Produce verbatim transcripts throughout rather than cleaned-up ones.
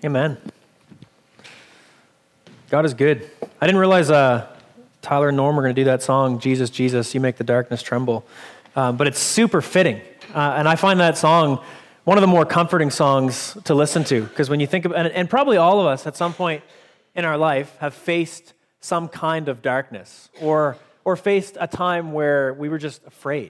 Amen. God is good. I didn't realize uh, Tyler and Norm were going to do that song, Jesus, Jesus, You Make the Darkness Tremble. Um, but it's super fitting. Uh, and I find that song one of the more comforting songs to listen to. Because when you think of, and, and probably all of us at some point in our life have faced some kind of darkness or or faced a time where we were just afraid,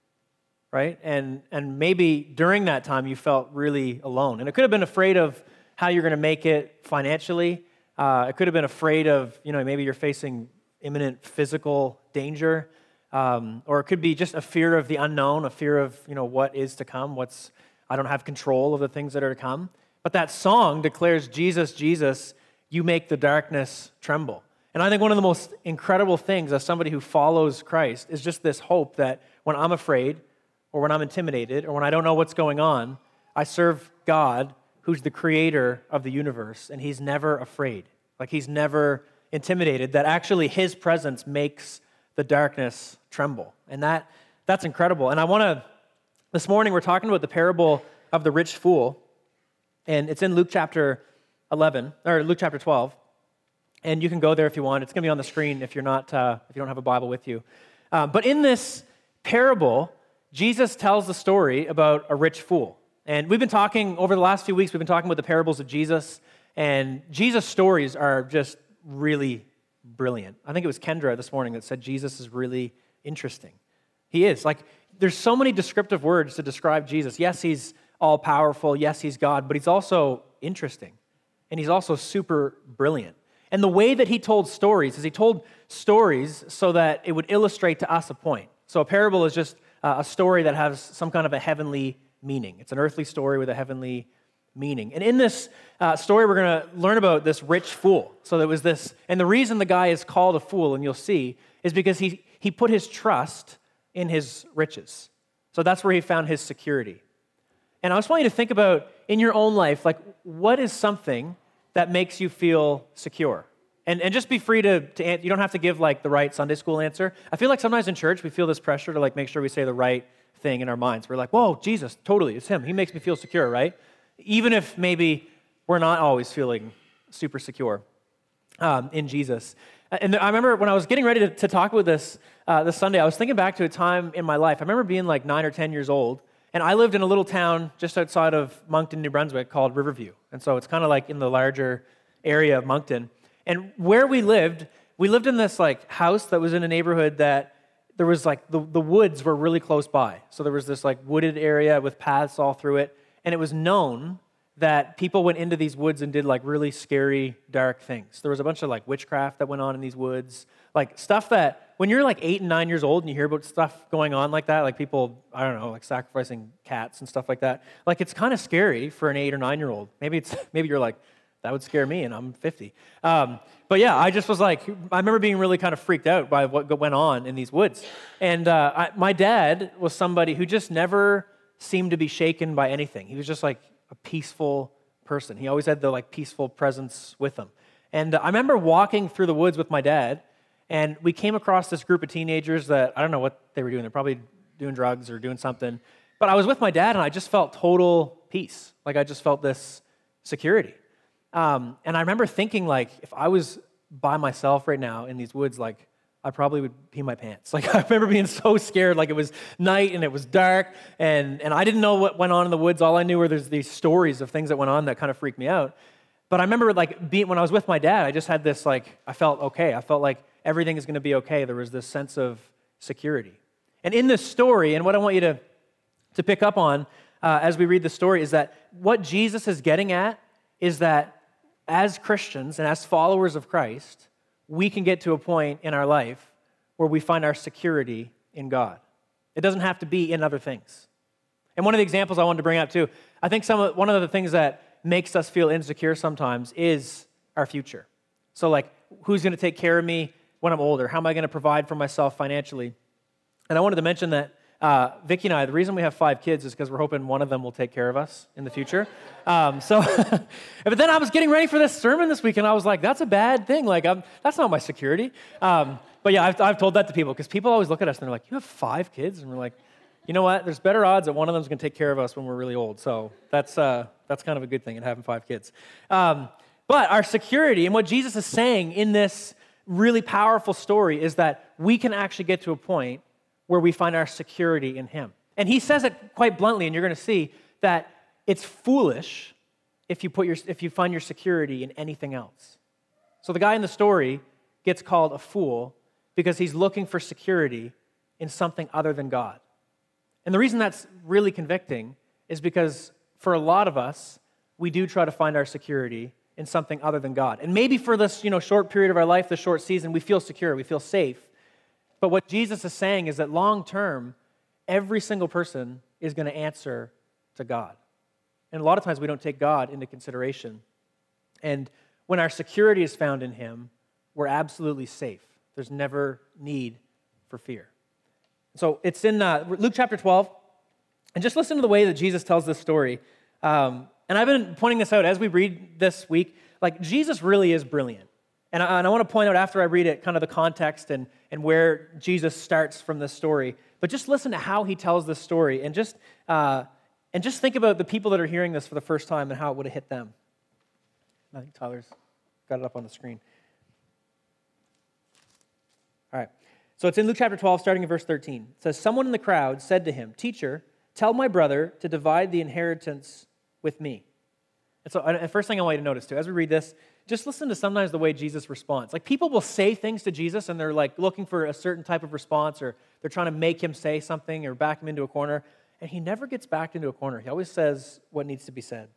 right? And and maybe during that time you felt really alone. And it could have been afraid of how you're going to make it financially. Uh, it could have been afraid of, you know, maybe you're facing imminent physical danger. Um, or it could be just a fear of the unknown, a fear of, you know, what is to come, what's, I don't have control of the things that are to come. But that song declares, Jesus, Jesus, you make the darkness tremble. And I think one of the most incredible things as somebody who follows Christ is just this hope that when I'm afraid or when I'm intimidated or when I don't know what's going on, I serve God who's the creator of the universe, and he's never afraid. Like he's never intimidated, that actually his presence makes the darkness tremble. And that that's incredible. And I want to, this morning we're talking about the parable of the rich fool, and it's in Luke chapter eleven, or Luke chapter twelve. And you can go there if you want. It's going to be on the screen if you're not, uh, if you don't have a Bible with you. Uh, but in this parable, Jesus tells the story about a rich fool. And we've been talking, over the last few weeks, we've been talking about the parables of Jesus. And Jesus' stories are just really brilliant. I think it was Kendra this morning that said Jesus is really interesting. He is. Like, there's so many descriptive words to describe Jesus. Yes, he's all-powerful. Yes, he's God. But he's also interesting. And he's also super brilliant. And the way that he told stories is he told stories so that it would illustrate to us a point. So a parable is just a story that has some kind of a heavenly meaning. It's an earthly story with a heavenly meaning. And in this uh, story, we're going to learn about this rich fool. So there was this, and the reason the guy is called a fool, and you'll see, is because he, he put his trust in his riches. So that's where he found his security. And I just want you to think about, in your own life, like, what is something that makes you feel secure? And and just be free to, to, you don't have to give like the right Sunday school answer. I feel like sometimes in church, we feel this pressure to like make sure we say the right thing in our minds. We're like, whoa, Jesus, totally, it's him. He makes me feel secure, right? Even if maybe we're not always feeling super secure um, in Jesus. And I remember when I was getting ready to, to talk about this uh, this Sunday, I was thinking back to a time in my life. I remember being like nine or ten years old, and I lived in a little town just outside of Moncton, New Brunswick called Riverview. And so it's kind of like in the larger area of Moncton. And where we lived, we lived in this like house that was in a neighborhood that there was like, the, the woods were really close by. So there was this like wooded area with paths all through it. And it was known that people went into these woods and did like really scary, dark things. There was a bunch of like witchcraft that went on in these woods. Like stuff that, when you're like eight and nine years old and you hear about stuff going on like that, like people, I don't know, like sacrificing cats and stuff like that, like it's kind of scary for an eight or nine year old. Maybe it's, maybe you're like, that would scare me and I'm fifty. Um, but yeah, I just was like, I remember being really kind of freaked out by what went on in these woods. And uh, I, my dad was somebody who just never seemed to be shaken by anything. He was just like a peaceful person. He always had the like peaceful presence with him. And uh, I remember walking through the woods with my dad, and we came across this group of teenagers that, I don't know what they were doing. They're probably doing drugs or doing something. But I was with my dad, and I just felt total peace. Like I just felt this security. Um, and I remember thinking, like, if I was by myself right now in these woods, like, I probably would pee my pants. Like, I remember being so scared. Like, it was night, and it was dark, and, and I didn't know what went on in the woods. All I knew were there's these stories of things that went on that kind of freaked me out. But I remember, like, being, when I was with my dad, I just had this, like, I felt okay. I felt like everything is going to be okay. There was this sense of security. And in this story, and what I want you to, to pick up on uh, as we read the story is that what Jesus is getting at is that as Christians and as followers of Christ, we can get to a point in our life where we find our security in God. It doesn't have to be in other things. And one of the examples I wanted to bring up too, I think some of, one of the things that makes us feel insecure sometimes is our future. So like, who's going to take care of me when I'm older? How am I going to provide for myself financially? And I wanted to mention that Uh, Vicki and I, the reason we have five kids is because we're hoping one of them will take care of us in the future. Um, so, but then I was getting ready for this sermon this week, and I was like, that's a bad thing. Like, I'm, that's not my security. Um, but yeah, I've, I've told that to people because people always look at us and they're like, you have five kids? And we're like, you know what? There's better odds that one of them is going to take care of us when we're really old. So that's uh, That's kind of a good thing in having five kids. Um, but our security, and what Jesus is saying in this really powerful story, is that we can actually get to a point where we find our security in him. And he says it quite bluntly, and you're going to see that it's foolish if you put your if you find your security in anything else. So the guy in the story gets called a fool because he's looking for security in something other than God. And the reason that's really convicting is because for a lot of us, we do try to find our security in something other than God. And maybe for this, you know, short period of our life, this short season, we feel secure, we feel safe. But what Jesus is saying is that long term, every single person is going to answer to God. And a lot of times we don't take God into consideration. And when our security is found in him, we're absolutely safe. There's never need for fear. So it's in uh, Luke chapter twelve. And just listen to the way that Jesus tells this story. Um, and I've been pointing this out as we read this week. Like, Jesus really is brilliant. And I, and I want to point out after I read it kind of the context and, and where Jesus starts from this story. But just listen to how he tells this story. And just, uh, and just think about the people that are hearing this for the first time and how it would have hit them. I think Tyler's got it up on the screen. All right. So it's in Luke chapter twelve, starting in verse thirteen. It says, "Someone in the crowd said to him, 'Teacher, tell my brother to divide the inheritance with me.'" And so the first thing I want you to notice too, as we read this, just listen to sometimes the way Jesus responds. Like, people will say things to Jesus and they're like looking for a certain type of response, or they're trying to make him say something or back him into a corner. And he never gets backed into a corner. He always says what needs to be said.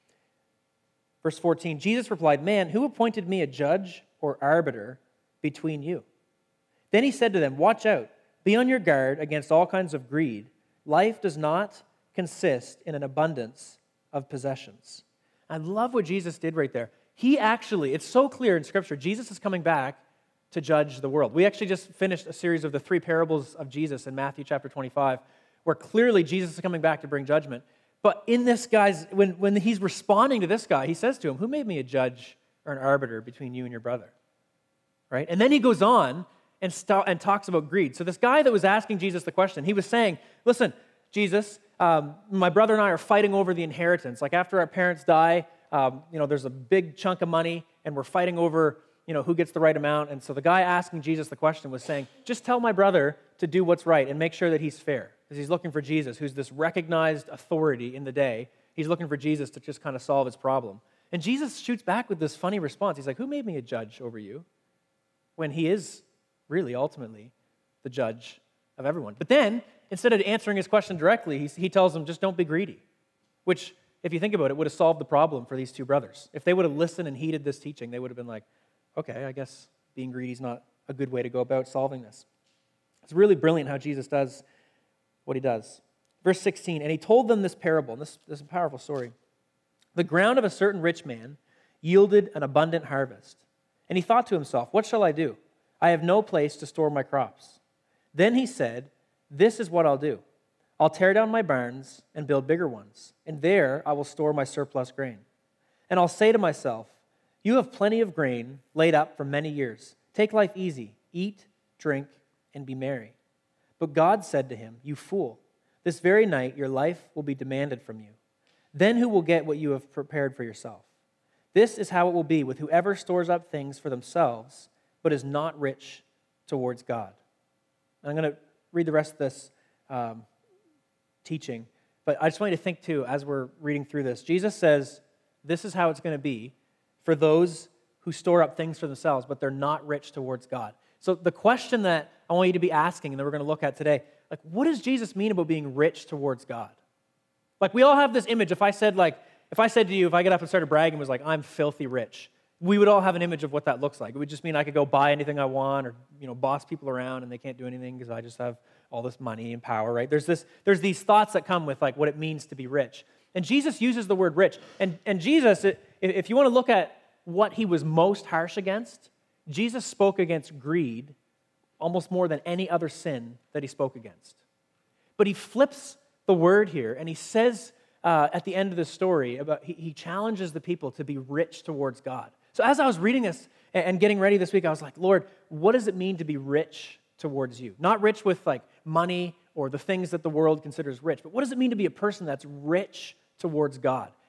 Verse fourteen, Jesus replied, "Man, who appointed me a judge or arbiter between you?" Then he said to them, "Watch out, be on your guard against all kinds of greed. Life does not consist in an abundance of possessions." I love what Jesus did right there. He actually, it's so clear in Scripture, Jesus is coming back to judge the world. We actually just finished a series of the three parables of Jesus in Matthew chapter twenty-five, where clearly Jesus is coming back to bring judgment. But in this guy's, when, when he's responding to this guy, he says to him, "Who made me a judge or an arbiter between you and your brother?" Right? And then he goes on and, st- and talks about greed. So this guy that was asking Jesus the question, he was saying, "Listen, Jesus, um, my brother and I are fighting over the inheritance. Like, after our parents die, um, you know, there's a big chunk of money, and we're fighting over, you know, who gets the right amount." And so the guy asking Jesus the question was saying, "Just tell my brother to do what's right and make sure that he's fair." Because he's looking for Jesus, who's this recognized authority in the day. He's looking for Jesus to just kind of solve his problem. And Jesus shoots back with this funny response. He's like, "Who made me a judge over you?" When he is really ultimately the judge of everyone. But then, instead of answering his question directly, he, he tells them, "Just don't be greedy." Which, if you think about it, would have solved the problem for these two brothers. If they would have listened and heeded this teaching, they would have been like, okay, I guess being greedy is not a good way to go about solving this. It's really brilliant how Jesus does what he does. Verse sixteen, "And he told them this parable," and this, this is a powerful story. "The ground of a certain rich man yielded an abundant harvest. And he thought to himself, 'What shall I do? I have no place to store my crops.' Then he said, 'This is what I'll do. I'll tear down my barns and build bigger ones, and there I will store my surplus grain. And I'll say to myself, you have plenty of grain laid up for many years. Take life easy, eat, drink, and be merry.' But God said to him, 'You fool, this very night your life will be demanded from you. Then who will get what you have prepared for yourself? This is how it will be with whoever stores up things for themselves, but is not rich towards God.'" I'm going to read the rest of this um, teaching, but I just want you to think too, as we're reading through this, Jesus says, this is how it's going to be for those who store up things for themselves, but they're not rich towards God. So the question that I want you to be asking, and that we're going to look at today, like, what does Jesus mean about being rich towards God? Like, we all have this image. If I said, like, if I said to you, if I get up and started bragging and was like, "I'm filthy rich," we would all have an image of what that looks like. It would just mean I could go buy anything I want, or, you know, boss people around and they can't do anything because I just have all this money and power, right? There's this, there's these thoughts that come with, like, what it means to be rich. And Jesus uses the word rich. And, and Jesus, if you want to look at what he was most harsh against, Jesus spoke against greed almost more than any other sin that he spoke against. But he flips the word here, and he says uh, at the end of the story, about he, he challenges the people to be rich towards God. So as I was reading this and getting ready this week, I was like, Lord, what does it mean to be rich towards you? Not rich with, like, money or the things that the world considers rich, but what does it mean to be a person that's rich towards God?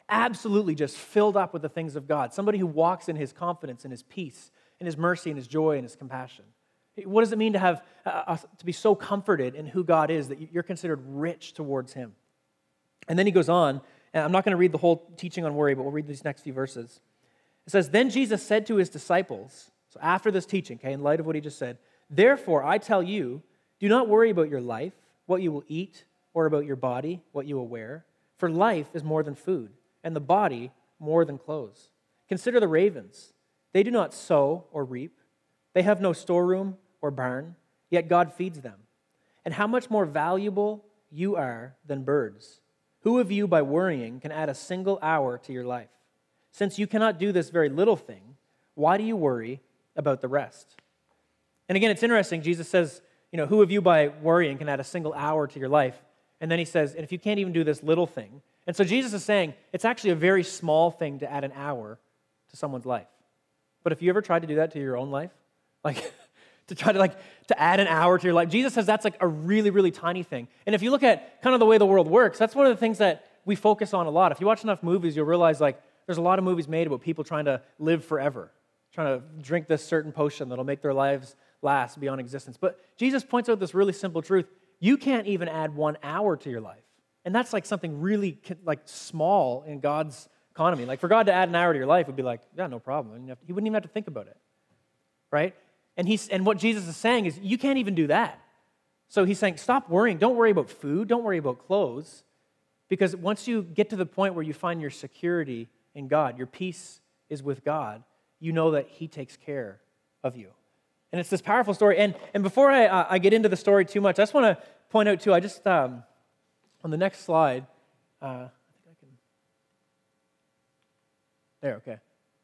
absolutely just filled up with the things of God, somebody who walks in his confidence and his peace and his mercy and his joy and his compassion. What does it mean to have uh, to be so comforted in who God is that you're considered rich towards him? And then he goes on, and I'm not going to read the whole teaching on worry, but we'll read these next few verses. It says, then Jesus said to his disciples, so after this teaching, okay, in light of what he just said, therefore I tell you, do not worry about your life, what you will eat, or about your body, what you will wear. For life is more than food, and the body more than clothes. Consider the ravens. They do not sow or reap. They have no storeroom or barn, yet God feeds them. And how much more valuable you are than birds. Who of you, by worrying, can add a single hour to your life? Since you cannot do this very little thing, why do you worry about the rest? And again, it's interesting. Jesus says, you know, who of you by worrying can add a single hour to your life? And then he says, and if you can't even do this little thing. And so Jesus is saying, it's actually a very small thing to add an hour to someone's life. But if you ever tried to do that to your own life, like to try to like to add an hour to your life, Jesus says that's like a really, really tiny thing. And if you look at kind of the way the world works, that's one of the things that we focus on a lot. If you watch enough movies, you'll realize like there's a lot of movies made about people trying to live forever, trying to drink this certain potion that'll make their lives last beyond existence. But Jesus points out this really simple truth. You can't even add one hour to your life. And that's like something really like small in God's economy. Like for God to add an hour to your life would be like, yeah, no problem. He wouldn't even have to think about it, right? And he's and what Jesus is saying is you can't even do that. So he's saying, stop worrying. Don't worry about food. Don't worry about clothes. Because once you get to the point where you find your security in God, your peace is with God, you know that he takes care of you. And it's this powerful story. And, and before I, uh, I get into the story too much, I just want to point out too, I just, um, on the next slide, uh, I think I can, there, okay.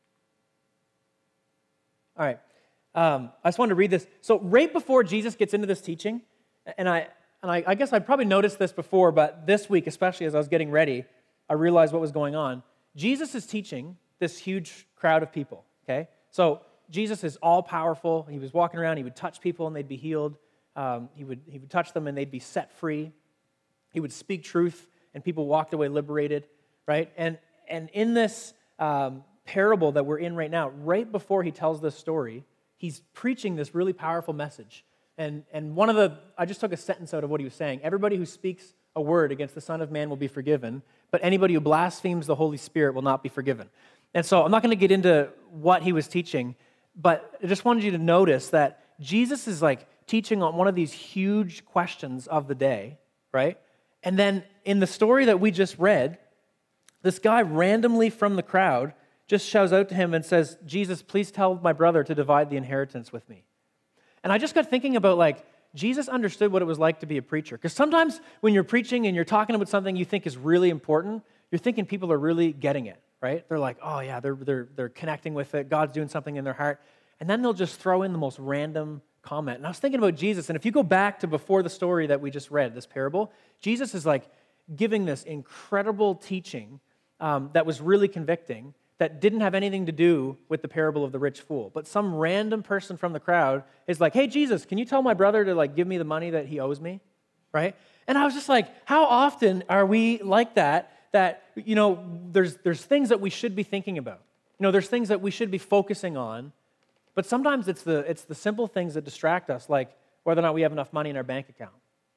All right. Um, I just wanted to read this. So right before Jesus gets into this teaching, and I and I, I guess I probably noticed this before, but this week, especially as I was getting ready, I realized what was going on. Jesus is teaching this huge crowd of people, okay? So Jesus is all-powerful. He was walking around. He would touch people, and they'd be healed. Um, he would he would touch them, and they'd be set free. He would speak truth, and people walked away liberated, right? And, and in this um, parable that we're in right now, right before he tells this story, he's preaching this really powerful message. And, and one of the, I just took a sentence out of what he was saying. Everybody who speaks a word against the Son of Man will be forgiven, but anybody who blasphemes the Holy Spirit will not be forgiven. And so I'm not going to get into what he was teaching, but I just wanted you to notice that Jesus is like teaching on one of these huge questions of the day, right? And then in the story that we just read, this guy randomly from the crowd just shouts out to him and says, Jesus, please tell my brother to divide the inheritance with me. And I just got thinking about like, Jesus understood what it was like to be a preacher. Because sometimes when you're preaching and you're talking about something you think is really important, you're thinking people are really getting it, right? They're like, oh yeah, they're, they're, they're connecting with it. God's doing something in their heart. And then they'll just throw in the most random comment. And I was thinking about Jesus, and if you go back to before the story that we just read, this parable, Jesus is like giving this incredible teaching um, that was really convicting, that didn't have anything to do with the parable of the rich fool. But some random person from the crowd is like, hey, Jesus, can you tell my brother to like give me the money that he owes me, right? And I was just like, how often are we like that, that, you know, there's there's things that we should be thinking about. You know, there's things that we should be focusing on, but sometimes it's the it's the simple things that distract us, like whether or not we have enough money in our bank account,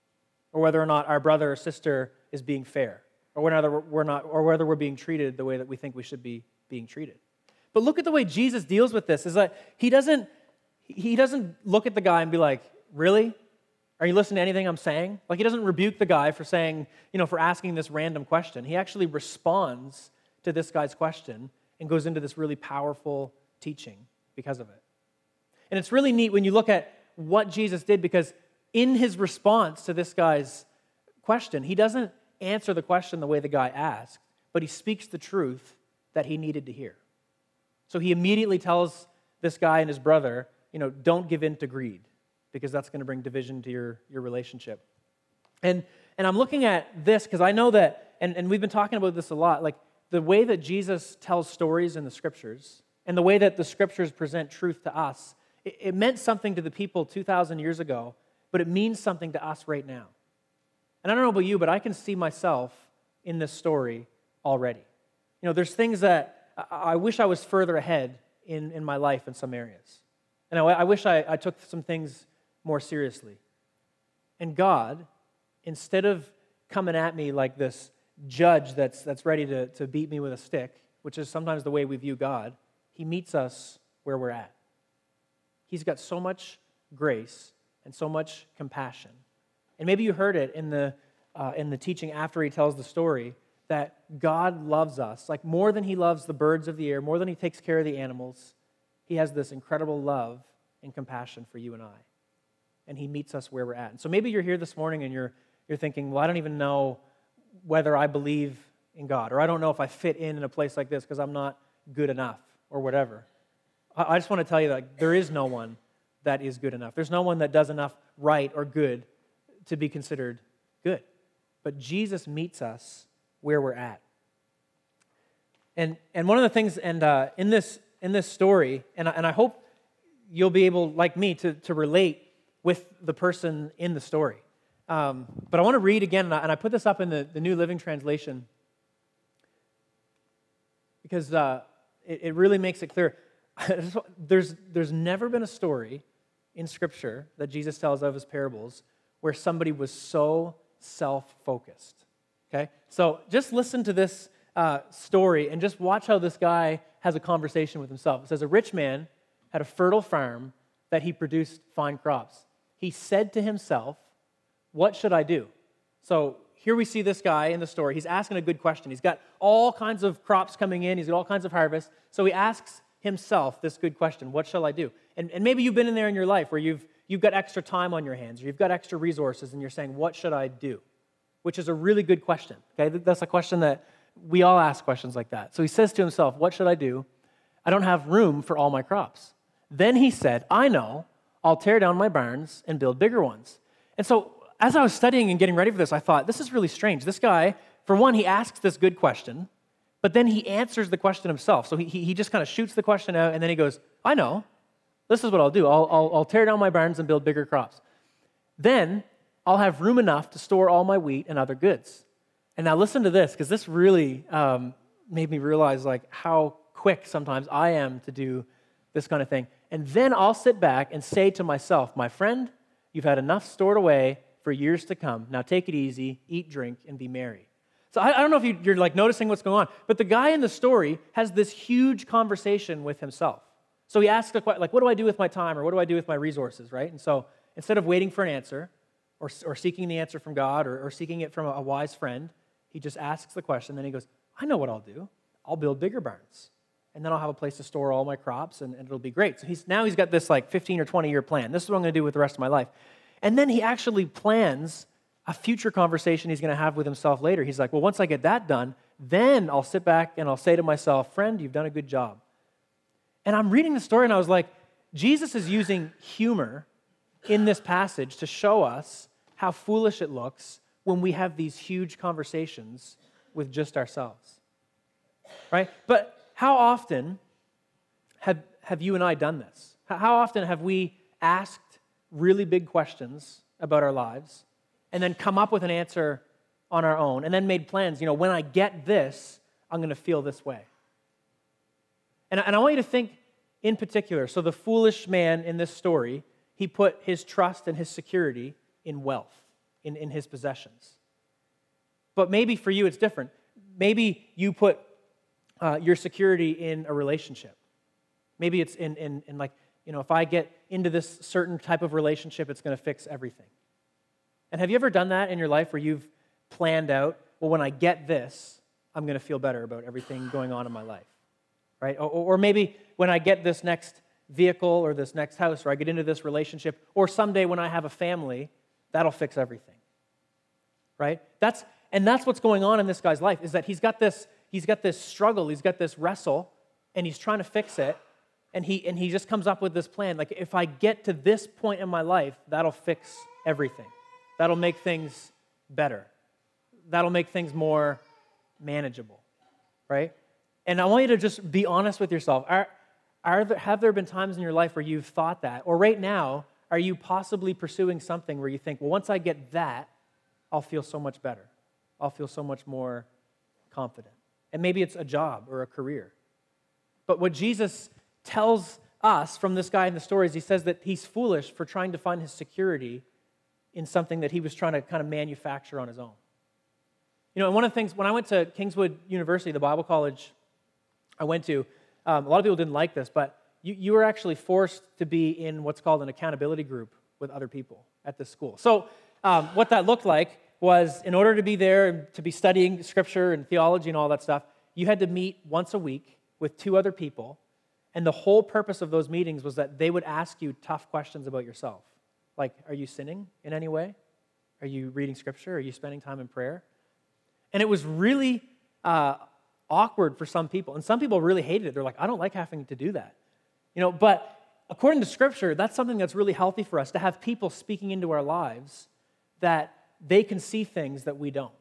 or whether or not our brother or sister is being fair, or whether we're not, or whether we're being treated the way that we think we should be being treated. But look at the way Jesus deals with this. Is that he doesn't he doesn't look at the guy and be like, really? Are you listening to anything I'm saying? Like he doesn't rebuke the guy for saying, you know, for asking this random question. He actually responds to this guy's question and goes into this really powerful teaching because of it. And it's really neat when you look at what Jesus did, because in his response to this guy's question, he doesn't answer the question the way the guy asked, but he speaks the truth that he needed to hear. So he immediately tells this guy and his brother, you know, don't give in to greed, because that's going to bring division to your, your relationship. And and I'm looking at this because I know that, and, and we've been talking about this a lot, like the way that Jesus tells stories in the scriptures and the way that the scriptures present truth to us, it, it meant something to the people two thousand years ago, but it means something to us right now. And I don't know about you, but I can see myself in this story already. You know, there's things that I, I wish I was further ahead in, in my life in some areas. And I, I wish I, I took some things more seriously. And God, instead of coming at me like this judge that's, that's ready to, to beat me with a stick, which is sometimes the way we view God, he meets us where we're at. He's got so much grace and so much compassion. And maybe you heard it in the, uh, in the teaching after he tells the story, that God loves us, like more than he loves the birds of the air, more than he takes care of the animals. He has this incredible love and compassion for you and I. And he meets us where we're at. And so maybe you're here this morning and you're, you're thinking, well, I don't even know whether I believe in God, or I don't know if I fit in in a place like this because I'm not good enough or whatever. I, I just want to tell you that there is no one that is good enough. There's no one that does enough right or good to be considered good. But Jesus meets us where we're at. And and one of the things, and uh, in this in this story, and I, and I hope you'll be able, like me, to, to relate with the person in the story. Um, but I want to read again, and I, and I put this up in the, the New Living Translation because uh, it, it really makes it clear. there's there's never been a story in Scripture that Jesus tells of his parables where somebody was so self-focused. Okay, so just listen to this uh, story and just watch how this guy has a conversation with himself. It says, a rich man had a fertile farm that he produced fine crops. He said to himself, what should I do? So here we see this guy in the story. He's asking a good question. He's got all kinds of crops coming in. He's got all kinds of harvest. So he asks himself this good question, what shall I do? And, and maybe you've been in there in your life where you've, you've got extra time on your hands, or you've got extra resources, and you're saying, what should I do? Which is a really good question, okay? That's a question that we all ask questions like that. So he says to himself, what should I do? I don't have room for all my crops. Then he said, I know, I'll tear down my barns and build bigger ones. And so as I was studying and getting ready for this, I thought, this is really strange. This guy, for one, he asks this good question, but then he answers the question himself. So he, he just kind of shoots the question out, and then he goes, I know, this is what I'll do. I'll, I'll, I'll tear down my barns and build bigger crops. Then I'll have room enough to store all my wheat and other goods. And now listen to this, because this really um, made me realize like how quick sometimes I am to do this kind of thing. And then I'll sit back and say to myself, my friend, you've had enough stored away for years to come. Now take it easy, eat, drink, and be merry. So I, I don't know if you, you're like noticing what's going on, but the guy in the story has this huge conversation with himself. So he asks a question, like, what do I do with my time, or what do I do with my resources, right? And so instead of waiting for an answer, Or, or seeking the answer from God, or, or seeking it from a, a wise friend, he just asks the question, then he goes, I know what I'll do. I'll build bigger barns, and then I'll have a place to store all my crops, and, and it'll be great. So he's now he's got this like fifteen or twenty year plan. This is what I'm going to do with the rest of my life. And then he actually plans a future conversation he's going to have with himself later. He's like, well, once I get that done, then I'll sit back and I'll say to myself, friend, you've done a good job. And I'm reading the story, and I was like, Jesus is using humor in this passage to show us how foolish it looks when we have these huge conversations with just ourselves, right? But how often have, have you and I done this? How often have we asked really big questions about our lives and then come up with an answer on our own and then made plans, you know, when I get this, I'm going to feel this way. And, and I want you to think in particular, so the foolish man in this story, he put his trust and his security in wealth, in, in his possessions. But maybe for you it's different. Maybe you put uh, your security in a relationship. Maybe it's in, in, in like, you know, if I get into this certain type of relationship, it's going to fix everything. And have you ever done that in your life where you've planned out, well, when I get this, I'm going to feel better about everything going on in my life, right? Or, or maybe when I get this next vehicle or this next house, or I get into this relationship, or someday when I have a family, that'll fix everything, right? That's and that's what's going on in this guy's life, is that he's got this he's got this struggle, he's got this wrestle, and he's trying to fix it, and he and he just comes up with this plan. Like, if I get to this point in my life, that'll fix everything. That'll make things better. That'll make things more manageable, right? And I want you to just be honest with yourself. Are, are there, have there been times in your life where you've thought that, or right now, are you possibly pursuing something where you think, well, once I get that, I'll feel so much better. I'll feel so much more confident. And maybe it's a job or a career. But what Jesus tells us from this guy in the story is he says that he's foolish for trying to find his security in something that he was trying to kind of manufacture on his own. You know, and one of the things, when I went to Kingswood University, the Bible college I went to, um, a lot of people didn't like this, but you, you were actually forced to be in what's called an accountability group with other people at this school. So um, what that looked like was, in order to be there and to be studying scripture and theology and all that stuff, you had to meet once a week with two other people, and the whole purpose of those meetings was that they would ask you tough questions about yourself. Like, are you sinning in any way? Are you reading scripture? Are you spending time in prayer? And it was really uh, awkward for some people. And some people really hated it. They're like, I don't like having to do that. You know, but according to scripture, that's something that's really healthy for us, to have people speaking into our lives that they can see things that we don't.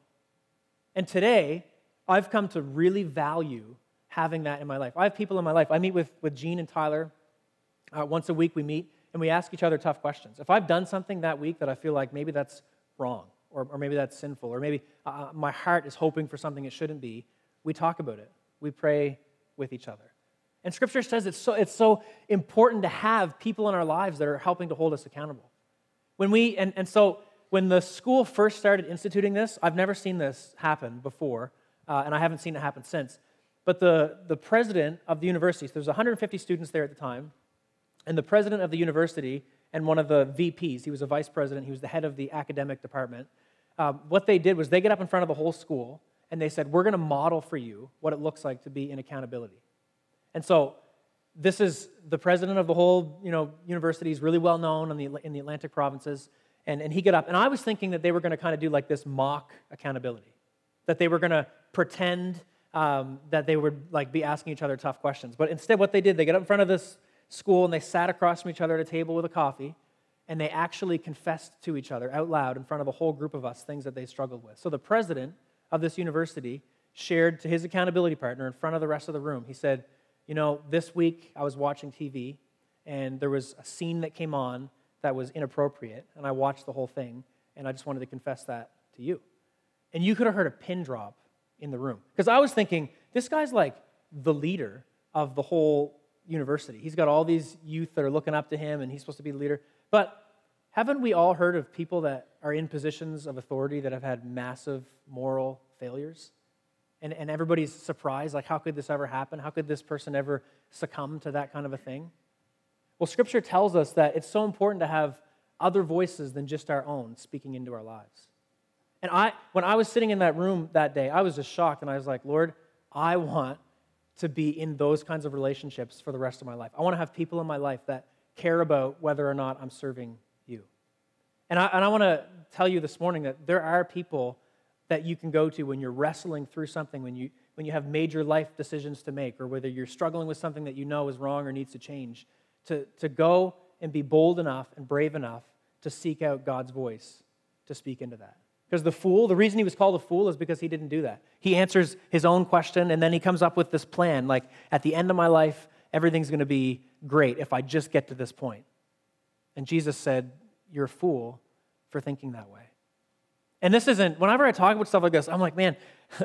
And today, I've come to really value having that in my life. I have people in my life. I meet with, with Gene and Tyler. Uh, once a week we meet, and we ask each other tough questions. If I've done something that week that I feel like maybe that's wrong, or, or maybe that's sinful, or maybe uh, my heart is hoping for something it shouldn't be, we talk about it. We pray with each other. And Scripture says it's so, it's so important to have people in our lives that are helping to hold us accountable. When we, and, and so when the school first started instituting this, I've never seen this happen before, uh, and I haven't seen it happen since, but the, the president of the university, so there was one hundred fifty students there at the time, and the president of the university and one of the V Ps, he was a vice president, he was the head of the academic department, um, what they did was they get up in front of the whole school and they said, we're going to model for you what it looks like to be in accountability. And so this is the president of the whole, you know, university, is really well known in the, in the Atlantic provinces, and, and he got up, and I was thinking that they were going to kind of do like this mock accountability, that they were going to pretend um, that they would like be asking each other tough questions. But instead what they did, they got up in front of this school and they sat across from each other at a table with a coffee, and they actually confessed to each other out loud in front of a whole group of us things that they struggled with. So the president of this university shared to his accountability partner in front of the rest of the room. He said, you know, this week I was watching T V and there was a scene that came on that was inappropriate, and I watched the whole thing, and I just wanted to confess that to you. And you could have heard a pin drop in the room. Because I was thinking, this guy's like the leader of the whole university. He's got all these youth that are looking up to him, and he's supposed to be the leader. But haven't we all heard of people that are in positions of authority that have had massive moral failures? And, and everybody's surprised, like, how could this ever happen? How could this person ever succumb to that kind of a thing? Well, Scripture tells us that it's so important to have other voices than just our own speaking into our lives. And I, when I was sitting in that room that day, I was just shocked, and I was like, Lord, I want to be in those kinds of relationships for the rest of my life. I want to have people in my life that care about whether or not I'm serving you. And I, and I want to tell you this morning that there are people that you can go to when you're wrestling through something, when you, when you have major life decisions to make, or whether you're struggling with something that you know is wrong or needs to change, to, to go and be bold enough and brave enough to seek out God's voice to speak into that. Because the fool, the reason he was called a fool is because he didn't do that. He answers his own question, and then he comes up with this plan, like, at the end of my life, everything's going to be great if I just get to this point. And Jesus said, you're a fool for thinking that way. And this isn't, whenever I talk about stuff like this, I'm like, man,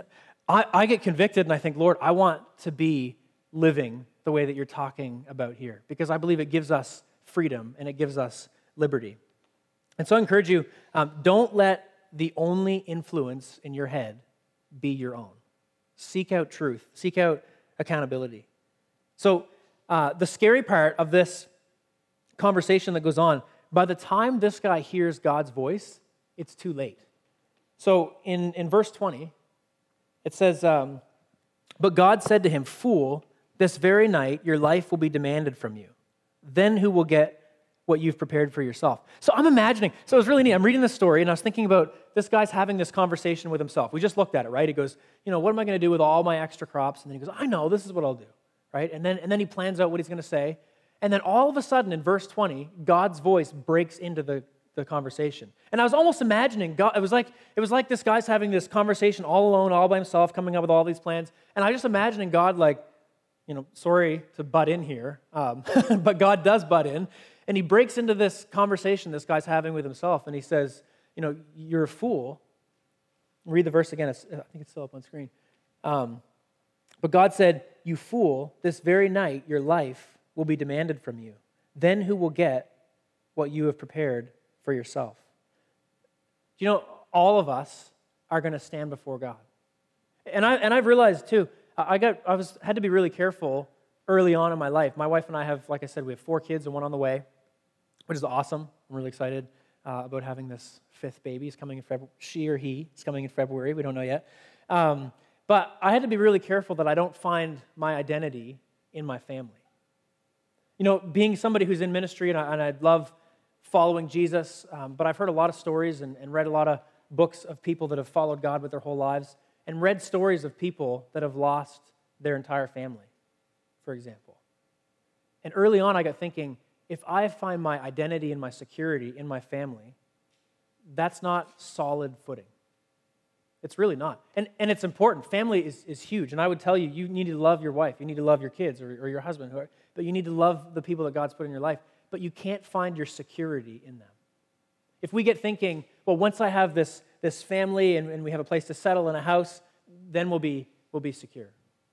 I, I get convicted and I think, Lord, I want to be living the way that you're talking about here, because I believe it gives us freedom and it gives us liberty. And so I encourage you, um, don't let the only influence in your head be your own. Seek out truth. Seek out accountability. So uh, the scary part of this conversation that goes on, by the time this guy hears God's voice, it's too late. So in, in verse twenty, it says, um, but God said to him, fool, this very night your life will be demanded from you. Then who will get what you've prepared for yourself? So I'm imagining, so it was really neat. I'm reading this story and I was thinking about this guy's having this conversation with himself. We just looked at it, right? He goes, you know, what am I going to do with all my extra crops? And then he goes, I know, this is what I'll do, right? And then, and then he plans out what he's going to say. And then all of a sudden in verse twenty, God's voice breaks into the, the conversation. And I was almost imagining, God, it was like it was like this guy's having this conversation all alone, all by himself, coming up with all these plans. And I just imagining God like, you know, sorry to butt in here, um, but God does butt in. And he breaks into this conversation this guy's having with himself, and he says, you know, you're a fool. Read the verse again. It's, I think it's still up on screen. Um, But God said, "You fool, this very night your life will be demanded from you. Then who will get what you have prepared for yourself?" You know, all of us are going to stand before God. And, I, and I've realized too, I, got, I was, had to be really careful early on in my life. My wife and I have, like I said, we have four kids and one on the way, which is awesome. I'm really excited uh, about having this fifth baby. It's coming in February. She or he is coming in February. We don't know yet. Um, but I had to be really careful that I don't find my identity in my family. You know, being somebody who's in ministry, and I, and I love following Jesus, um, but I've heard a lot of stories and, and read a lot of books of people that have followed God with their whole lives, and read stories of people that have lost their entire family, for example. And early on, I got thinking, if I find my identity and my security in my family, that's not solid footing. It's really not. And, and it's important. Family is, is huge. And I would tell you, you need to love your wife. You need to love your kids or, or your husband. Whoever, but you need to love the people that God's put in your life. But you can't find your security in them. If we get thinking, well, once I have this, this family and, and we have a place to settle in a house, then we'll be, we'll be secure.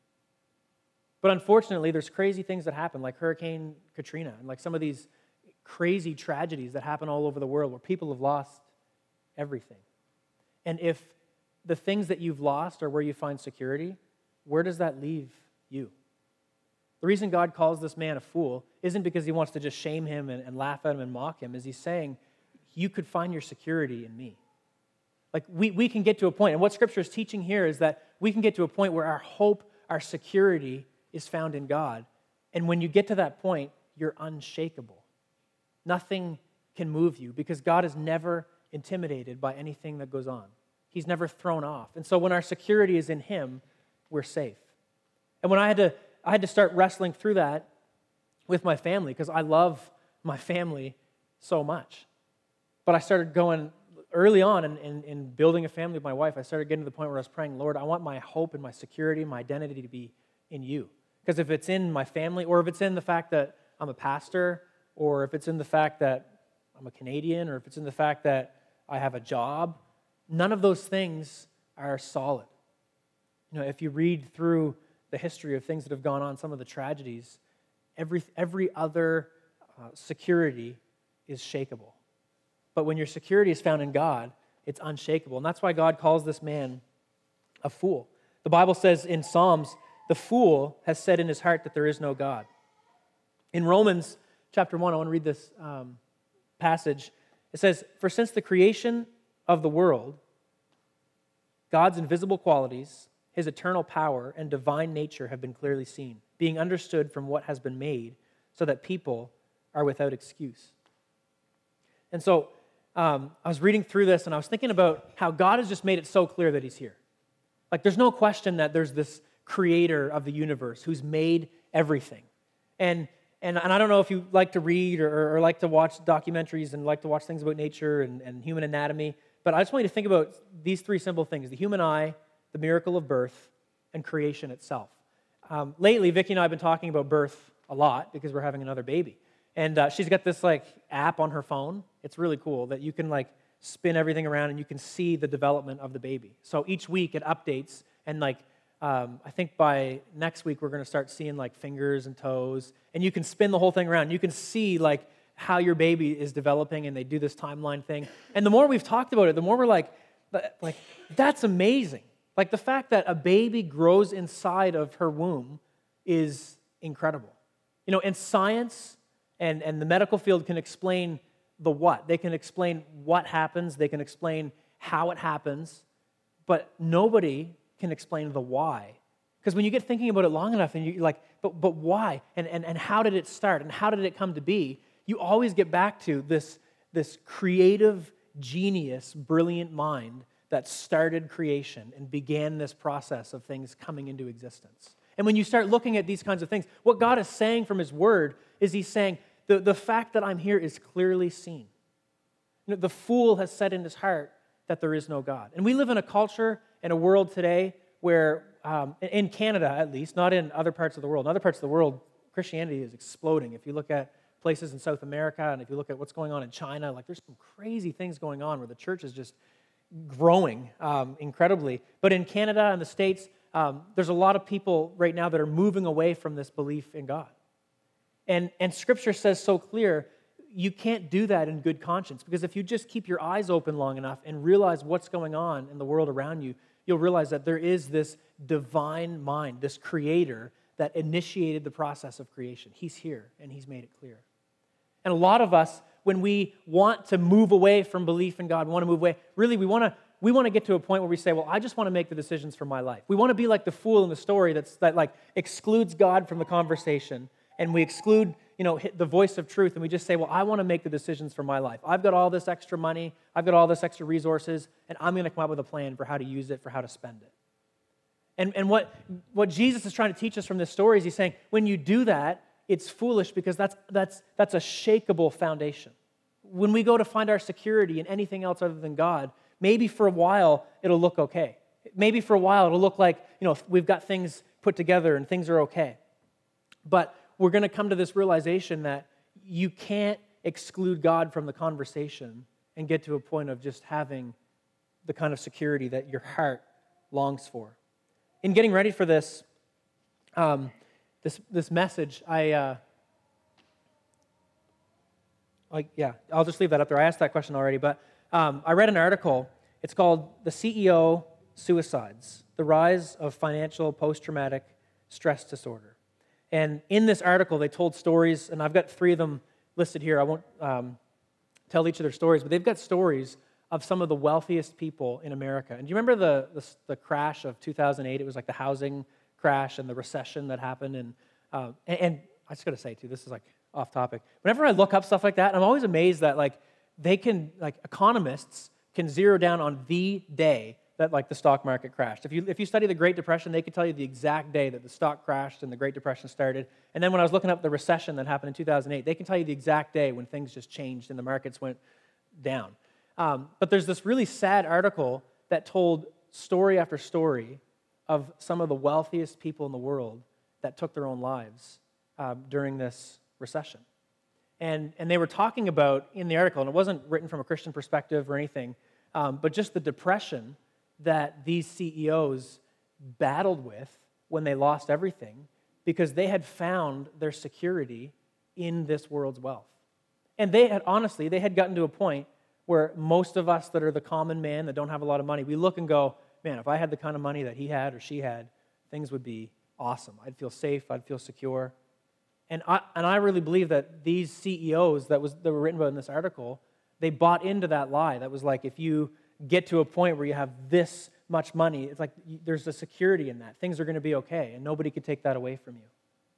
But unfortunately, there's crazy things that happen, like Hurricane Katrina, and like some of these crazy tragedies that happen all over the world where people have lost everything. And if the things that you've lost are where you find security, where does that leave you? The reason God calls this man a fool isn't because he wants to just shame him and, and laugh at him and mock him, is he's saying, you could find your security in me. Like we, we can get to a point, and what Scripture is teaching here is that we can get to a point where our hope, our security is found in God. And when you get to that point, you're unshakable. Nothing can move you because God is never intimidated by anything that goes on. He's never thrown off. And so when our security is in Him, we're safe. And when I had to, I had to start wrestling through that with my family because I love my family so much. But I started going early on in, in, in building a family with my wife. I started getting to the point where I was praying, Lord, I want my hope and my security, my identity to be in you. Because if it's in my family, or if it's in the fact that I'm a pastor, or if it's in the fact that I'm a Canadian, or if it's in the fact that I have a job, none of those things are solid. You know, if you read through the history of things that have gone on, some of the tragedies, every, every other uh, security is shakeable. But when your security is found in God, it's unshakable. And that's why God calls this man a fool. The Bible says in Psalms, the fool has said in his heart that there is no God. In Romans chapter one, I want to read this um, passage. It says, "For since the creation of the world, God's invisible qualities, His eternal power and divine nature have been clearly seen, being understood from what has been made, so that people are without excuse." And so um, I was reading through this and I was thinking about how God has just made it so clear that He's here. Like there's no question that there's this creator of the universe who's made everything. And and, and I don't know if you like to read or, or like to watch documentaries and like to watch things about nature and, and human anatomy, but I just want you to think about these three simple things: the human eye, the miracle of birth, and creation itself. Um, lately, Vicki and I have been talking about birth a lot because we're having another baby. And uh, she's got this like app on her phone. It's really cool that you can like spin everything around and you can see the development of the baby. So each week it updates, and like um, I think by next week we're going to start seeing like fingers and toes, and you can spin the whole thing around. You can see like how your baby is developing, and they do this timeline thing. And the more we've talked about it, the more we're like, like that's amazing. Like the fact that a baby grows inside of her womb is incredible. You know, and science and, and the medical field can explain the what. They can explain what happens. They can explain how it happens. But nobody can explain the why. Because when you get thinking about it long enough and you're like, but, but why? And, and, and how did it start? And how did it come to be? You always get back to this, this creative, genius, brilliant mind that started creation and began this process of things coming into existence. And when you start looking at these kinds of things, what God is saying from His Word is He's saying, the, the fact that I'm here is clearly seen. You know, the fool has said in his heart that there is no God. And we live in a culture and a world today where, um, in Canada at least, not in other parts of the world, in other parts of the world, Christianity is exploding. If you look at places in South America and if you look at what's going on in China, like there's some crazy things going on where the church is just growing um, incredibly. But in Canada and the States, um, there's a lot of people right now that are moving away from this belief in God. And, and Scripture says so clear, you can't do that in good conscience, because if you just keep your eyes open long enough and realize what's going on in the world around you, you'll realize that there is this divine mind, this creator that initiated the process of creation. He's here, and he's made it clear. And a lot of us, when we want to move away from belief in God, we want to move away, really we want to we want to get to a point where we say, well, I just want to make the decisions for my life. We want to be like the fool in the story that's, that like excludes God from the conversation, and we exclude, you know, the voice of truth, and we just say, well, I want to make the decisions for my life. I've got all this extra money, I've got all this extra resources, and I'm going to come up with a plan for how to use it, for how to spend it. And, and what, what Jesus is trying to teach us from this story is he's saying, when you do that, it's foolish, because that's, that's, that's a shakable foundation. When we go to find our security in anything else other than God, maybe for a while it'll look okay. Maybe for a while it'll look like, you know, we've got things put together and things are okay. But we're going to come to this realization that you can't exclude God from the conversation and get to a point of just having the kind of security that your heart longs for. In getting ready for this, um, this this message, I, uh, like, yeah, I'll just leave that up there. I asked that question already, but um, I read an article. It's called "The C E O Suicides: The Rise of Financial Post-Traumatic Stress Disorder." And in this article, they told stories, and I've got three of them listed here. I won't um, tell each of their stories, but they've got stories of some of the wealthiest people in America. And do you remember the, the, the crash of two thousand eight? It was like the housing crash and the recession that happened. And, uh, and, and I just got to say, too, this is like off topic. Whenever I look up stuff like that, I'm always amazed that like they can, like economists can zero down on the day that like the stock market crashed. If you if you study the Great Depression, they could tell you the exact day that the stock crashed and the Great Depression started. And then when I was looking up the recession that happened in two thousand eight, they can tell you the exact day when things just changed and the markets went down. Um, but there's this really sad article that told story after story of some of the wealthiest people in the world that took their own lives um, during this recession. And, and they were talking about, in the article, and it wasn't written from a Christian perspective or anything, um, but just the depression that these C E Os battled with when they lost everything, because they had found their security in this world's wealth. And they had, honestly, they had gotten to a point where most of us that are the common man that don't have a lot of money, we look and go, man, if I had the kind of money that he had or she had, things would be awesome. I'd feel safe, I'd feel secure. And I, and I really believe that these C E Os that, was, that were written about in this article, they bought into that lie. That was like, if you get to a point where you have this much money, it's like there's a security in that. Things are going to be okay, and nobody could take that away from you.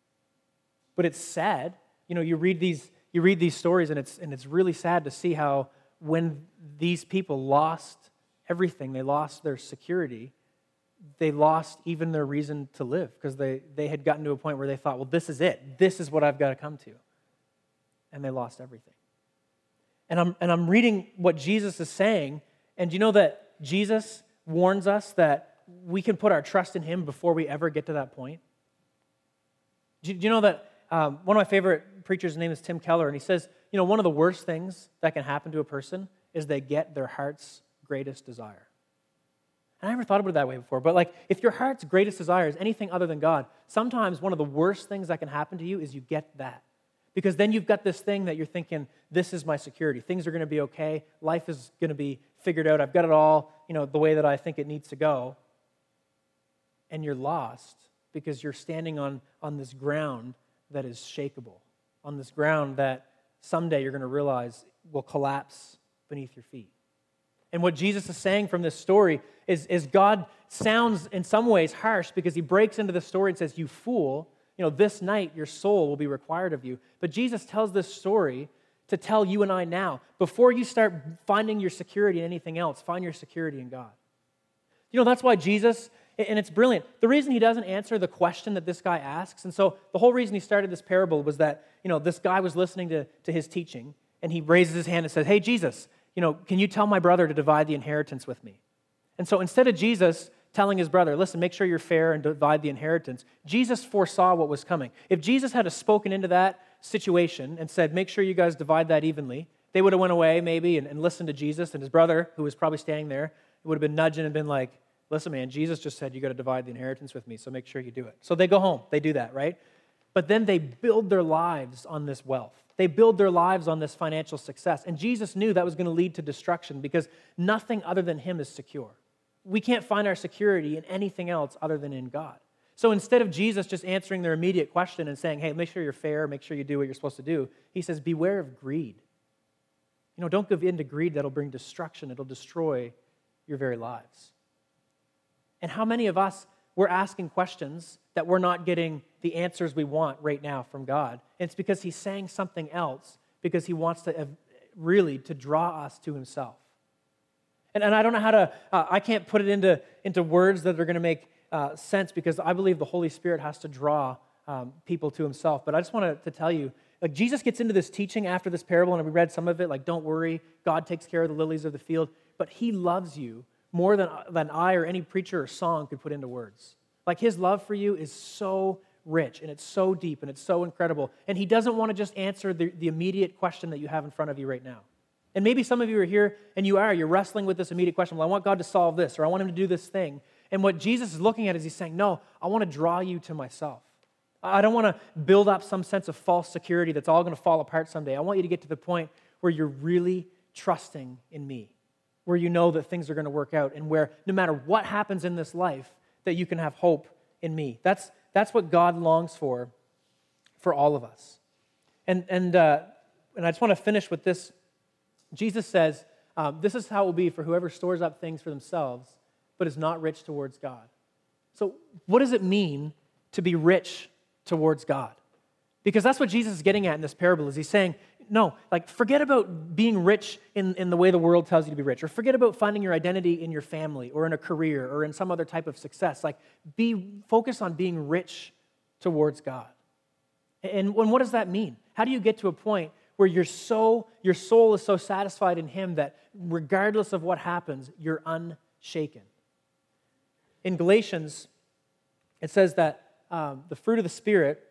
But it's sad. You know, you read these you read these stories, and it's and it's really sad to see how when these people lost everything, they lost their security, they lost even their reason to live, because they, they had gotten to a point where they thought, well, this is it. This is what I've got to come to. And they lost everything. And I'm and I'm reading what Jesus is saying, and you know that Jesus warns us that we can put our trust in him before we ever get to that point? Do you know that um, one of my favorite preachers' name is Tim Keller, and he says, you know, one of the worst things that can happen to a person is they get their heart's greatest desire. And I never thought about it that way before, but like if your heart's greatest desire is anything other than God, sometimes one of the worst things that can happen to you is you get that. Because then you've got this thing that you're thinking, this is my security. Things are going to be okay. Life is going to be figured out. I've got it all, you know, the way that I think it needs to go. And you're lost because you're standing on, on this ground that is shakeable, on this ground that someday you're going to realize will collapse beneath your feet. And what Jesus is saying from this story is, is God sounds in some ways harsh, because he breaks into the story and says, you fool, you know, this night your soul will be required of you. But Jesus tells this story to tell you and I now, before you start finding your security in anything else, find your security in God. You know, that's why Jesus, and it's brilliant, the reason he doesn't answer the question that this guy asks, and so the whole reason he started this parable was that, you know, this guy was listening to, to his teaching, and he raises his hand and says, hey, Jesus, you know, can you tell my brother to divide the inheritance with me? And so instead of Jesus telling his brother, listen, make sure you're fair and divide the inheritance, Jesus foresaw what was coming. If Jesus had spoken into that situation and said, make sure you guys divide that evenly, they would have went away maybe and, and listened to Jesus, and his brother, who was probably standing there, would have been nudging and been like, listen, man, Jesus just said you got to divide the inheritance with me, so make sure you do it. So they go home. They do that, right? But then they build their lives on this wealth. They build their lives on this financial success. And Jesus knew that was going to lead to destruction because nothing other than him is secure. We can't find our security in anything else other than in God. So instead of Jesus just answering their immediate question and saying, hey, make sure you're fair, make sure you do what you're supposed to do, he says, beware of greed. You know, don't give in to greed. That'll bring destruction. It'll destroy your very lives. And how many of us, we're asking questions that we're not getting the answers we want right now from God? And it's because he's saying something else, because he wants to really to draw us to himself. And, and I don't know how to, uh, I can't put it into, into words that are going to make uh, sense, because I believe the Holy Spirit has to draw um, people to himself. But I just want to, to tell you, like, Jesus gets into this teaching after this parable, and we read some of it, like, don't worry, God takes care of the lilies of the field, but he loves you more than, than I or any preacher or song could put into words. Like, his love for you is so rich, and it's so deep, and it's so incredible, and he doesn't want to just answer the, the immediate question that you have in front of you right now. And maybe some of you are here, and you are, you're wrestling with this immediate question, well, I want God to solve this, or I want him to do this thing. And what Jesus is looking at is he's saying, no, I want to draw you to myself. I don't want to build up some sense of false security that's all going to fall apart someday. I want you to get to the point where you're really trusting in me, where you know that things are going to work out, and where no matter what happens in this life, that you can have hope in me. That's, that's what God longs for, for all of us. And, and, uh, and I just want to finish with this. Jesus says, um, this is how it will be for whoever stores up things for themselves, but is not rich towards God. So what does it mean to be rich towards God? Because that's what Jesus is getting at in this parable, is he's saying, no, like, forget about being rich in, in the way the world tells you to be rich, or forget about finding your identity in your family or in a career or in some other type of success. Like, be focused on being rich towards God. And, and what does that mean? How do you get to a point where you're so, your soul is so satisfied in him that regardless of what happens, you're unshaken? In Galatians, it says that um, the fruit of the Spirit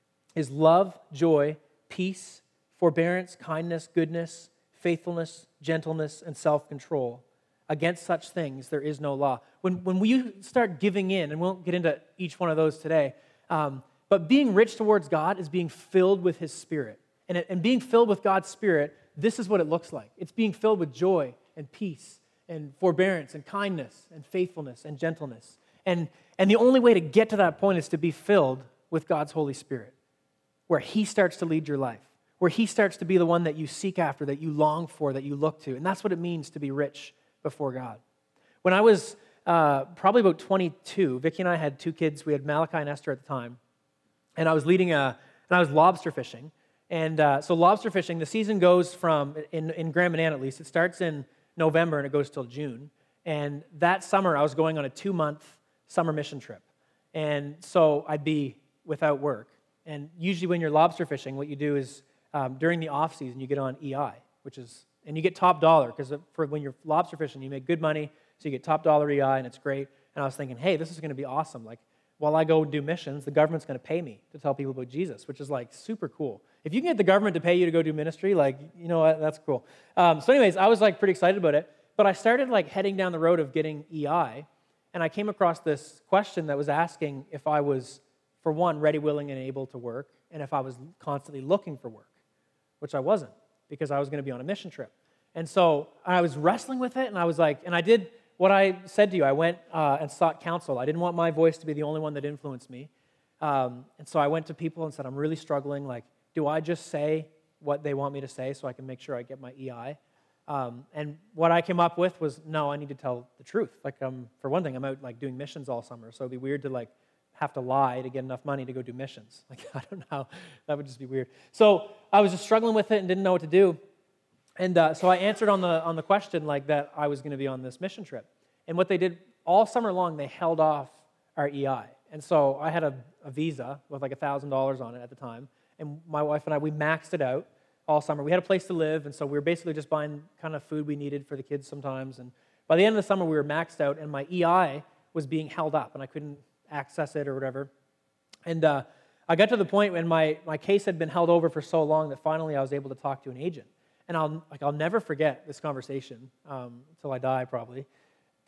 is love, joy, peace, forbearance, kindness, goodness, faithfulness, gentleness, and self-control. Against such things there is no law. When, when we start giving in, and we won't get into each one of those today, um, but being rich towards God is being filled with his Spirit. And, it, and being filled with God's Spirit, this is what it looks like. It's being filled with joy and peace and forbearance and kindness and faithfulness and gentleness. And, and the only way to get to that point is to be filled with God's Holy Spirit, where he starts to lead your life, where he starts to be the one that you seek after, that you long for, that you look to. And that's what it means to be rich before God. When I was uh, probably about twenty-two, Vicki and I had two kids. We had Malachi and Esther at the time. And I was leading a, and I was lobster fishing. And uh, so lobster fishing, the season goes from, in, in Grand Banana at least, it starts in November and it goes till June. And that summer I was going on a two-month summer mission trip. And so I'd be without work. And usually when you're lobster fishing, what you do is um, during the off season, you get on E I, which is, and you get top dollar, because for when you're lobster fishing, you make good money, so you get top dollar E I, and it's great. And I was thinking, hey, this is going to be awesome. Like, while I go do missions, the government's going to pay me to tell people about Jesus, which is like super cool. If you can get the government to pay you to go do ministry, like, you know what, that's cool. Um, so anyways, I was like pretty excited about it, but I started like heading down the road of getting E I, and I came across this question that was asking if I was, for one, ready, willing, and able to work, and if I was constantly looking for work, which I wasn't, because I was going to be on a mission trip. And so I was wrestling with it, and I was like, and I did what I said to you. I went uh, and sought counsel. I didn't want my voice to be the only one that influenced me. Um, and so I went to people and said, I'm really struggling. Like, do I just say what they want me to say so I can make sure I get my E I? Um, and what I came up with was, no, I need to tell the truth. Like, um, for one thing, I'm out like doing missions all summer, so it'd be weird to like have to lie to get enough money to go do missions. Like, I don't know how, that would just be weird. So I was just struggling with it and didn't know what to do. And uh, so I answered on the on the question like that I was going to be on this mission trip. And what they did all summer long, they held off our E I. And so I had a, a visa with like one thousand dollars on it at the time. And my wife and I, we maxed it out all summer. We had a place to live, and so we were basically just buying kind of food we needed for the kids sometimes. And by the end of the summer, we were maxed out, and my E I was being held up, and I couldn't access it or whatever. And uh, I got to the point when my, my case had been held over for so long that finally I was able to talk to an agent. And I'll like I'll never forget this conversation um, until I die probably,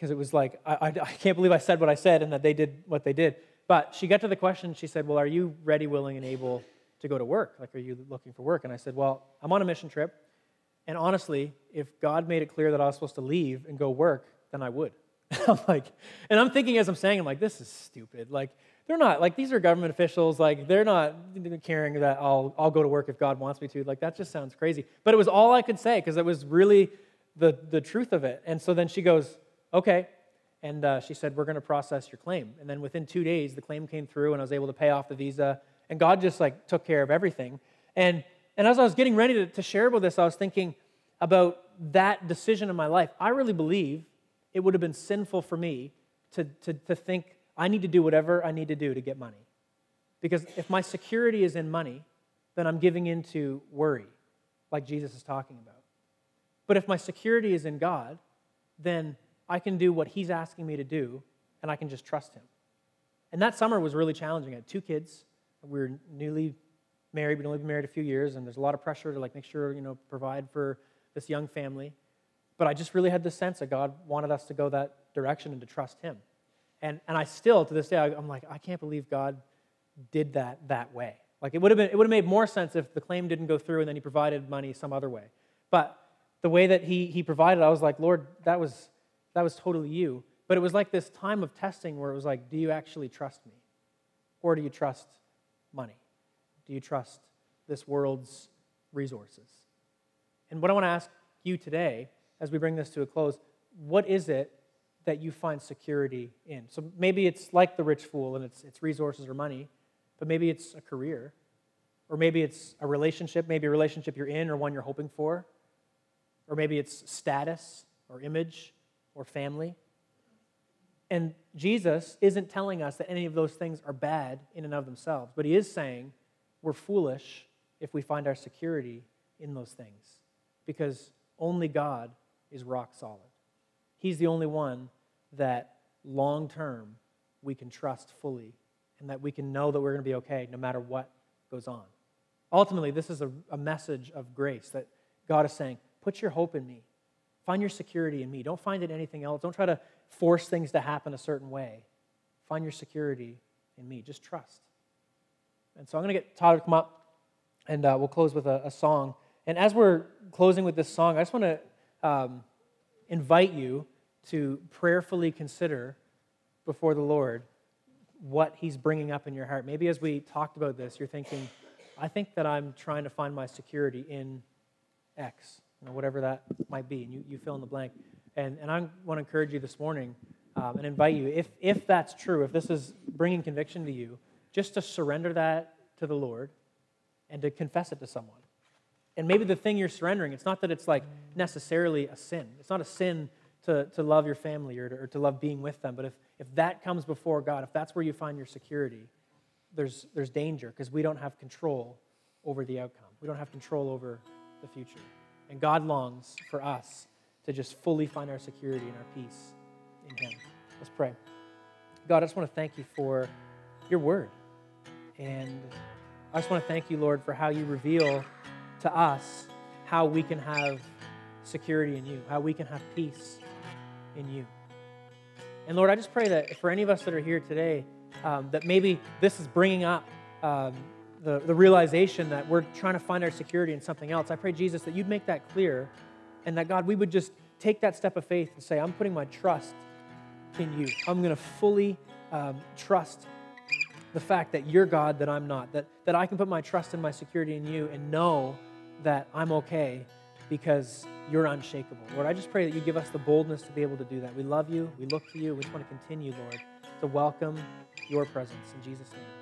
because it was like, I, I, I can't believe I said what I said and that they did what they did. But she got to the question, she said, well, are you ready, willing, and able to go to work? Like, are you looking for work? And I said, well, I'm on a mission trip. And honestly, if God made it clear that I was supposed to leave and go work, then I would. I'm like, and I'm thinking as I'm saying, I'm like, this is stupid. Like, they're not, like, these are government officials. Like, they're not caring that I'll, I'll go to work if God wants me to. Like, that just sounds crazy. But it was all I could say because it was really the, the truth of it. And so then she goes, okay. And uh, she said, we're going to process your claim. And then within two days, the claim came through and I was able to pay off the visa. And God just, like, took care of everything. And and as I was getting ready to, to share about this, I was thinking about that decision in my life. I really believe it would have been sinful for me to, to, to think I need to do whatever I need to do to get money. Because if my security is in money, then I'm giving into worry, like Jesus is talking about. But if my security is in God, then I can do what He's asking me to do, and I can just trust Him. And that summer was really challenging. I had two kids. We were newly married. We'd only been married a few years, and there's a lot of pressure to like make sure, you know, provide for this young family. But I just really had this sense that God wanted us to go that direction and to trust Him. And and I still, to this day, I'm like, I can't believe God did that that way. Like, it would have been, it would have made more sense if the claim didn't go through and then He provided money some other way. But the way that He He provided, I was like, Lord, that was that was totally You. But it was like this time of testing where it was like, do you actually trust me? Or do you trust money? Do you trust this world's resources? And what I want to ask you today, as we bring this to a close, what is it that you find security in? So maybe it's like the rich fool and it's, it's resources or money, but maybe it's a career, or maybe it's a relationship, maybe a relationship you're in or one you're hoping for, or maybe it's status or image or family. And Jesus isn't telling us that any of those things are bad in and of themselves, but He is saying we're foolish if we find our security in those things, because only God is rock solid. He's the only one that long-term we can trust fully and that we can know that we're going to be okay no matter what goes on. Ultimately, this is a, a message of grace that God is saying, put your hope in me. Find your security in me. Don't find it in anything else. Don't try to force things to happen a certain way. Find your security in me. Just trust. And so I'm going to get Tyler to come up, and uh, we'll close with a, a song. And as we're closing with this song, I just want to um, invite you to prayerfully consider before the Lord what He's bringing up in your heart. Maybe as we talked about this, you're thinking, I think that I'm trying to find my security in X, you know, whatever that might be, and you, you fill in the blank. And, and I want to encourage you this morning um, and invite you, if, if that's true, if this is bringing conviction to you, just to surrender that to the Lord and to confess it to someone. And maybe the thing you're surrendering, it's not that it's like necessarily a sin. It's not a sin to, to love your family or to, or to love being with them. But if, if that comes before God, if that's where you find your security, there's, there's danger because we don't have control over the outcome. We don't have control over the future. And God longs for us to just fully find our security and our peace in Him. Let's pray. God, I just want to thank You for Your word. And I just want to thank You, Lord, for how You reveal to us how we can have security in You, how we can have peace in You. And Lord, I just pray that for any of us that are here today, um, that maybe this is bringing up um, the, the realization that we're trying to find our security in something else. I pray, Jesus, that You'd make that clear, and that, God, we would just take that step of faith and say, I'm putting my trust in You. I'm going to fully um, trust the fact that You're God, that I'm not, that, that I can put my trust and my security in You and know that I'm okay because You're unshakable. Lord, I just pray that You give us the boldness to be able to do that. We love You. We look to You. We just want to continue, Lord, to welcome Your presence. In Jesus' name.